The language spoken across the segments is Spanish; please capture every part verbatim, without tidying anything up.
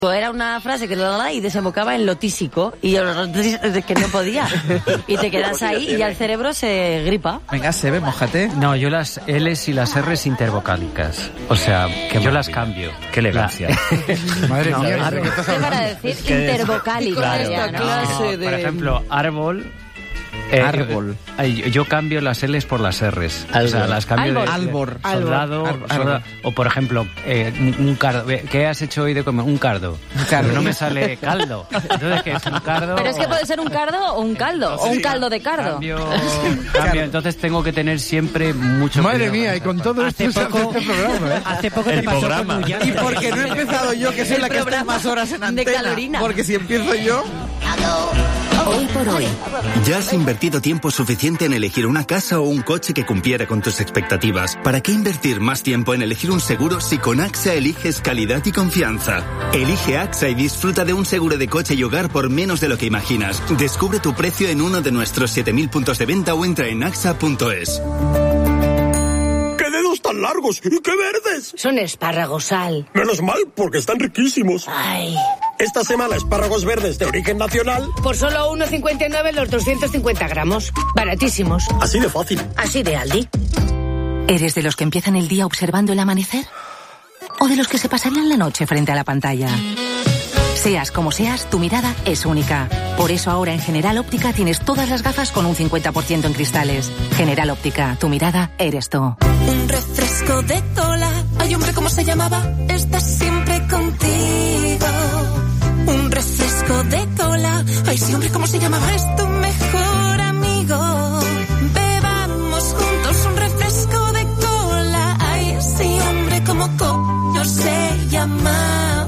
Era una frase que lo daba y desembocaba en lo tísico y que no podía. Y te quedas ahí y ya el cerebro se gripa. Venga, Sebe, mójate. No, yo las L's y las R's intervocálicas. O sea, que yo las cambio. Qué elegancia. La... Madre no, mía, ar... ¿qué para decir? Intervocálicas. Claro, ya, ¿no? clase de... Por ejemplo, árbol... Eh, árbol. Yo, yo cambio las L's por las R's. Árbol. O sea, las cambio árbol. de... Albor. Soldado, Árbol. soldado. O, por ejemplo, eh, un cardo. ¿Qué has hecho hoy de comer? Un cardo. Un cardo. Pero no me sale caldo. Entonces, ¿qué es un cardo? Pero es que puede ser un cardo o un caldo. O un caldo de cardo. Cambio, cambio. Entonces tengo que tener siempre mucho Madre cuidado. mía, y con todo esto hace poco, este programa, ¿eh? Hace poco El te pasó programa. con Ullán. Y porque no he empezado yo, que soy El la que está programa más horas en de antena. Calorina. Porque si empiezo yo... Hoy por hoy. ¿Ya has invertido tiempo suficiente en elegir una casa o un coche que cumpliera con tus expectativas? ¿Para qué invertir más tiempo en elegir un seguro si con AXA eliges calidad y confianza? Elige AXA y disfruta de un seguro de coche y hogar por menos de lo que imaginas. Descubre tu precio en uno de nuestros siete mil puntos de venta o entra en axa punto es. ¡Qué dedos tan largos y qué verdes! Son espárragos, Sal. Menos mal, porque están riquísimos. Ay. Esta semana espárragos verdes de origen nacional. Por solo uno cincuenta y nueve los doscientos cincuenta gramos. Baratísimos. Así de fácil. Así de Aldi. ¿Eres de los que empiezan el día observando el amanecer? ¿O de los que se pasarían la noche frente a la pantalla? Seas como seas, tu mirada es única. Por eso ahora en General Óptica tienes todas las gafas con un cincuenta por ciento en cristales. General Óptica, tu mirada eres tú. Un refresco de cola. Ay, hombre, ¿cómo se llamaba? Estás siempre contigo. Un refresco de cola. Ay, sí, hombre, ¿cómo se llamaba? Es tu mejor amigo. Bebamos juntos un refresco de cola. Ay, sí, hombre, ¿cómo coño se llamaba?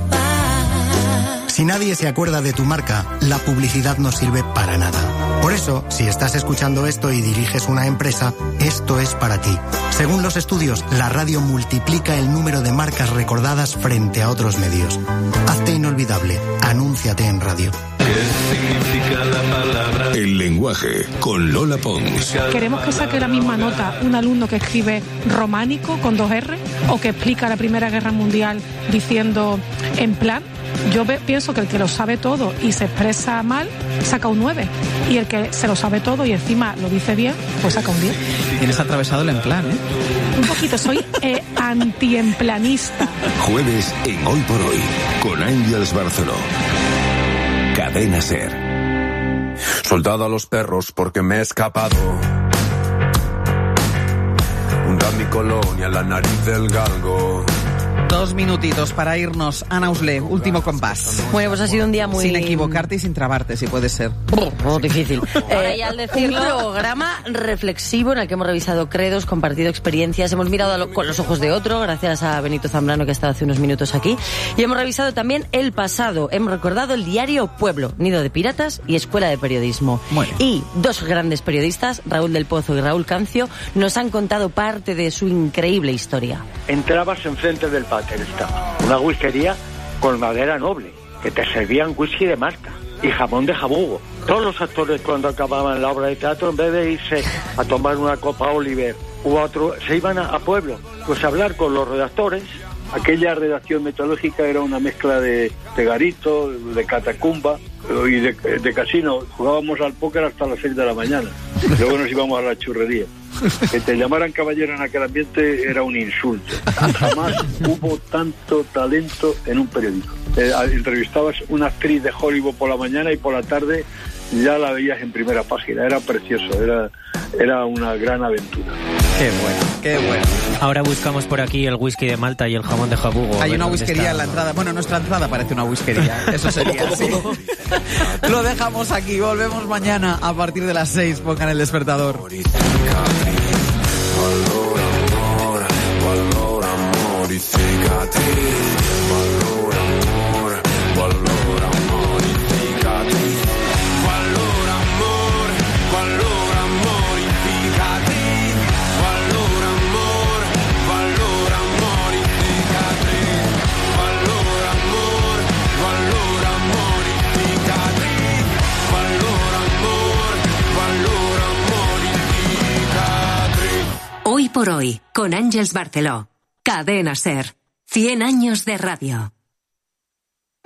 Si nadie se acuerda de tu marca, la publicidad no sirve para nada. Por eso, si estás escuchando esto y diriges una empresa, esto es para ti. Según los estudios, la radio multiplica el número de marcas recordadas frente a otros medios. Hazte inolvidable. Anúnciate en radio. ¿Qué significa la palabra? El lenguaje, con Lola Pons. ¿Queremos que saque la misma nota un alumno que escribe románico con dos R o que explica la Primera Guerra Mundial diciendo en plan? Yo ve, pienso que el que lo sabe todo y se expresa mal, saca un nueve. Y el que se lo sabe todo y encima lo dice bien, pues saca un diez. Tienes atravesado el en plan, ¿eh? Un poquito, soy eh, antiemplanista. Jueves en Hoy por Hoy, con Ángeles Barceló. Cadena SER. Soldado a los perros porque me he escapado. Hunda mi colonia, la nariz del galgo. Dos minutitos para irnos. Ana Usle, último compás. Bueno, pues ha sido un día muy... Sin equivocarte y sin trabarte, si puede ser. Oh, difícil. Ahora ya al decirlo, un programa reflexivo en el que hemos revisado credos, compartido experiencias, hemos mirado a lo, con los ojos de otro, gracias a Benito Zambrano que ha estado hace unos minutos aquí, y hemos revisado también el pasado. Hemos recordado el diario Pueblo, Nido de Piratas y Escuela de Periodismo. Bueno. Y dos grandes periodistas, Raúl del Pozo y Raúl Cancio, nos han contado parte de su increíble historia. Entrabas enfrente del pater, estaba una whiskería con madera noble, que te servían whisky de marca y jamón de jabugo. Todos los actores cuando acababan la obra de teatro, en vez de irse a tomar una copa Oliver u otro, se iban a, a Pueblo, pues a hablar con los redactores. Aquella redacción metodológica era una mezcla de, de garito, de catacumba y de, de casino. Jugábamos al póker hasta las seis de la mañana. Luego nos íbamos a la churrería. Que te llamaran caballero en aquel ambiente era un insulto. Jamás hubo tanto talento en un periódico. Eh, entrevistabas una actriz de Hollywood por la mañana y por la tarde ya la veías en primera página. Era precioso, era, era una gran aventura. Qué bueno, qué bueno. Ahora buscamos por aquí el whisky de Malta y el jamón de jabugo. Hay una whiskería en la entrada. Bueno, nuestra entrada parece una whiskería. Eso sería así. Lo dejamos aquí. Volvemos mañana a partir de las seis. Pongan el despertador. Valor amor, valor amor y cicatriz. Valor amor, valor amor y cicatriz. Valor amor, valor amor y cicatriz. Valor amor, valor amor y cicatriz. Valor amor, valor amor y cicatriz. Valor amor, valor amor y cicatriz. Hoy por hoy, con Ángeles Barceló. Cadena SER. cien años de radio.